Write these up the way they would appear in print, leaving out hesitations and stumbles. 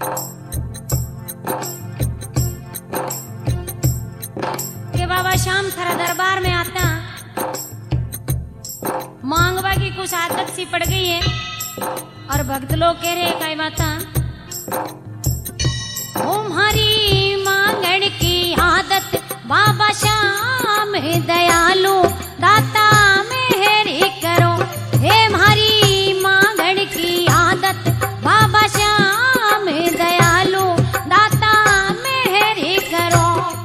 कि बाबा श्याम थारा दरबार में आता, मांगवा की कुछ आदत सी पड़ गई है और भक्त लोग कह रहे कई बात तुम्हारी मांगण की आदत बाबा श्याम दयालु दाता मेहरी करो। हे हमारी मांगण की आदत बाबा श्याम दयालु दाता मेहरी करो।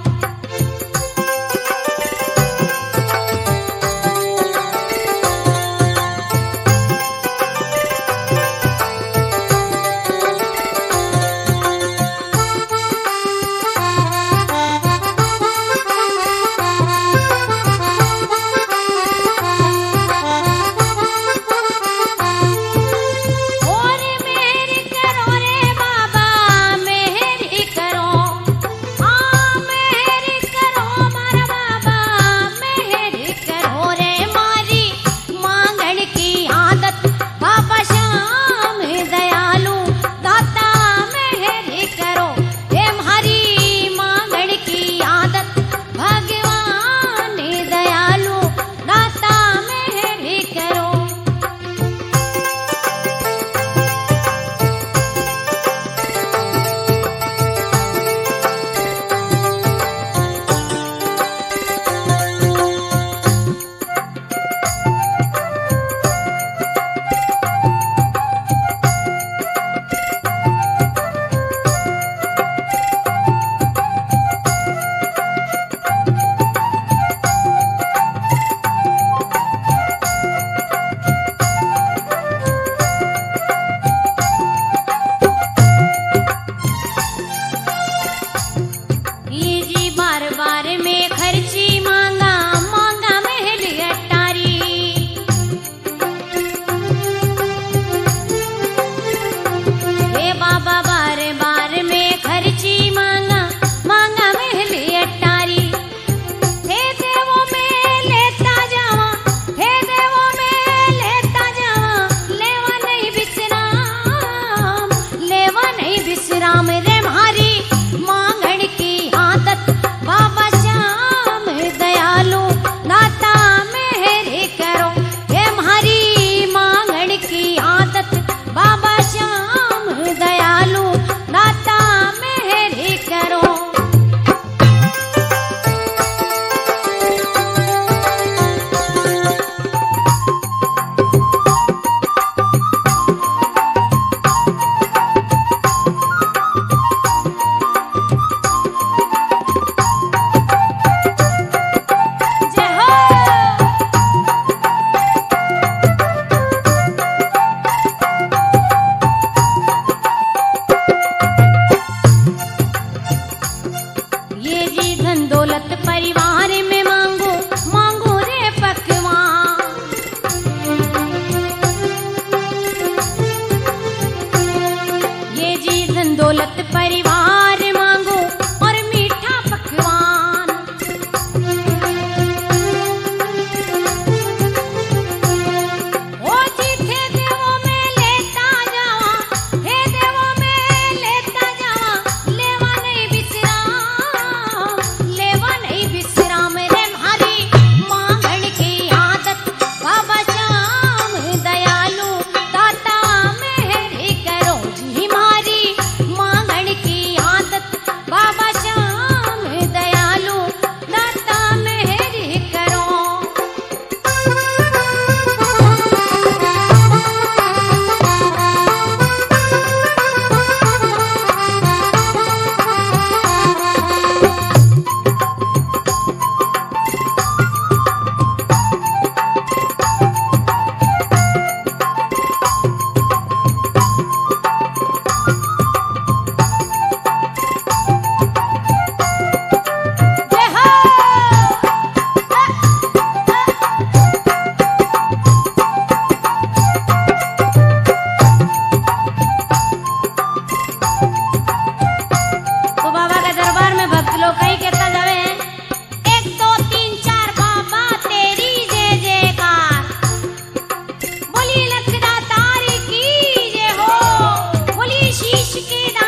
दौलत परिवार मांगो और मीठा पकवान। ओ जी थे देवों में लेता जावा, हे देवों में लेता जावा, लेवा नहीं विश्राम, लेवा नहीं विश्राम रे भारी मांगण की आदत बाबा श्याम दयालु दाता मेहरी करो जी मारी मांगण की आदत बाबा श्याम दयालु दाता मेहरी करो। तो बाबा के दरबार में भक्त लोग कई कहता जावे हैं 1 2 3 4 बाबा तेरी जय जयकार, बोली लखदातार की जय हो, बोली शीश के